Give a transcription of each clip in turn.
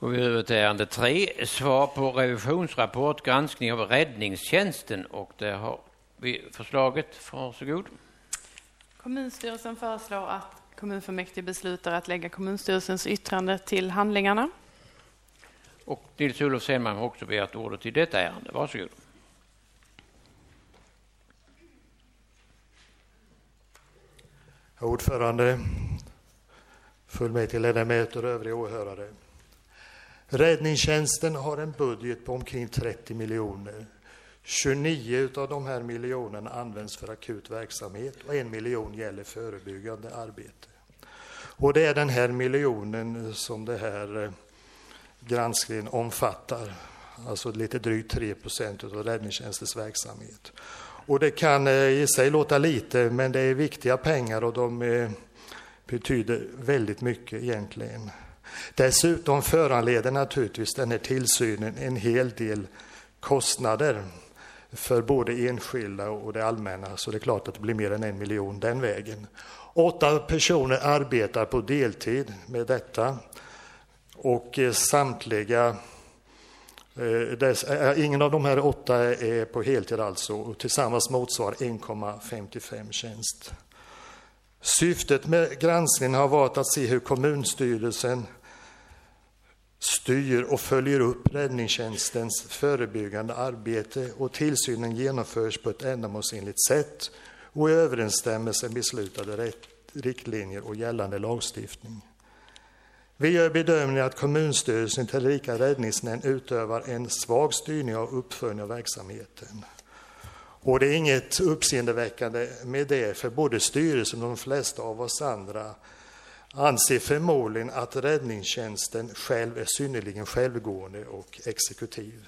Går vi över till ärende 3, svar på revisionsrapport, granskning av räddningstjänsten, och där har vi förslaget. Varsågod. Kommunstyrelsen föreslår att kommunfullmäktige beslutar att lägga kommunstyrelsens yttrande till handlingarna. Och Nils-Olof Sellman har också begärt ordet i detta ärende. Varsågod. Ordförande, fullmäktigeledamöter och övriga åhörare. Räddningstjänsten har en budget på omkring 30 miljoner. 29 av de här miljonerna används för akut verksamhet och 1 miljon gäller förebyggande arbete. Och det är den här miljonen som det här granskningen omfattar. Alltså lite drygt 3% av räddningstjänstens verksamhet. Och det kan i sig låta lite, men det är viktiga pengar och de betyder väldigt mycket egentligen. Dessutom föranleder naturligtvis den här tillsynen en hel del kostnader för både enskilda och det allmänna. Så det är klart att det blir mer än 1 miljon den vägen. 8 personer arbetar på deltid med detta. Och samtliga, ingen av de här 8 är på heltid alltså. Och tillsammans motsvarar 1,55 tjänst. Syftet med granskningen har varit att se hur kommunstyrelsen styr och följer upp räddningstjänstens förebyggande arbete, och tillsynen genomförs på ett ändamålsenligt sätt och i överensstämmelse med beslutade riktlinjer och gällande lagstiftning. Vi gör bedömningen att kommunstyrelsen tillika räddningsnämnd utövar en svag styrning och uppföljning av verksamheten. Och det är inget uppseendeväckande med det, för både styrelsen och de flesta av oss andra anser förmodligen att räddningstjänsten själv är synnerligen självgående och exekutiv.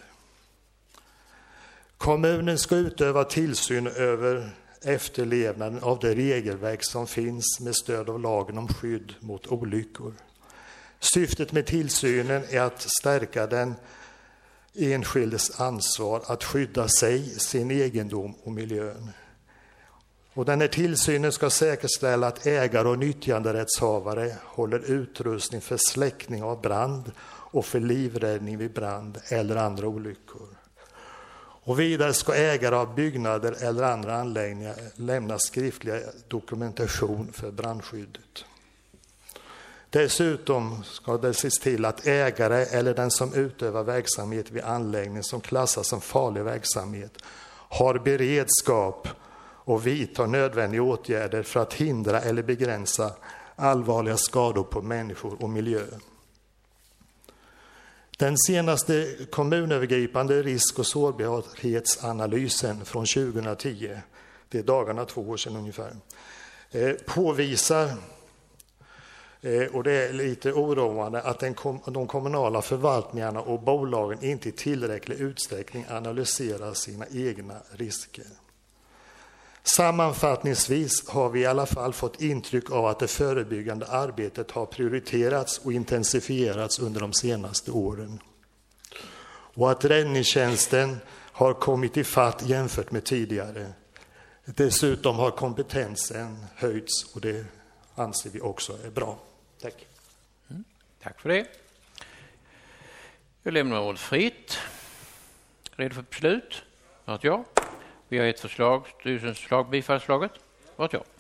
Kommunen ska utöva tillsyn över efterlevnaden av det regelverk som finns med stöd av lagen om skydd mot olyckor. Syftet med tillsynen är att stärka den enskildes ansvar att skydda sig, sin egendom och miljön. Och den här tillsynen ska säkerställa att ägare och nyttjanderättshavare håller utrustning för släckning av brand och för livräddning vid brand eller andra olyckor. Och vidare ska ägare av byggnader eller andra anläggningar lämna skriftlig dokumentation för brandskyddet. Dessutom ska det ses till att ägare eller den som utövar verksamhet vid anläggning som klassas som farlig verksamhet har beredskap och vidtar nödvändiga åtgärder för att hindra eller begränsa allvarliga skador på människor och miljö. Den senaste kommunövergripande risk- och sårbarhetsanalysen från 2010, det är dagarna 2 år sedan ungefär, påvisar, och det är lite oroande, att de kommunala förvaltningarna och bolagen inte i tillräcklig utsträckning analyserar sina egna risker. Sammanfattningsvis har vi i alla fall fått intryck av att det förebyggande arbetet har prioriterats och intensifierats under de senaste åren. Och att räddningstjänsten har kommit i fatt jämfört med tidigare. Dessutom har kompetensen höjts, och det anser vi också är bra. Tack. Tack för det. Jag lämnar ordet fritt. Redo för beslut? Ja. Vi har ett förslag, styrelsens förslag, bifallsförslaget. Ja.